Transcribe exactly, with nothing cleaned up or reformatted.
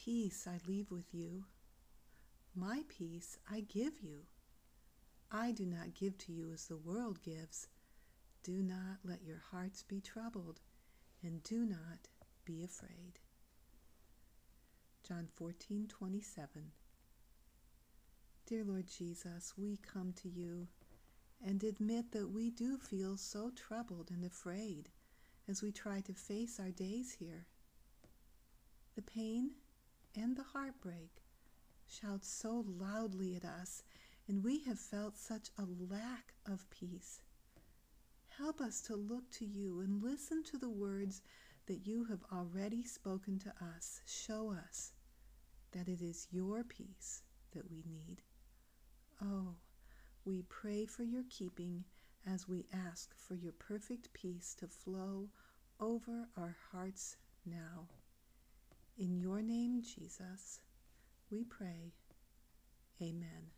peace I leave with you. My peace I give you. I do not give to you as the world gives. Do not let your hearts be troubled, and do not be afraid. John fourteen twenty-seven. Dear Lord Jesus, we come to you and admit that we do feel so troubled and afraid as we try to face our days here. The pain and the heartbreak shout so loudly at us, and we have felt such a lack of peace. Help us to look to you and listen to the words that you have already spoken to us. Show us that it is your peace that we need. Oh, we pray for your keeping as we ask for your perfect peace to flow over our hearts now. In your name, Jesus, we pray. Amen.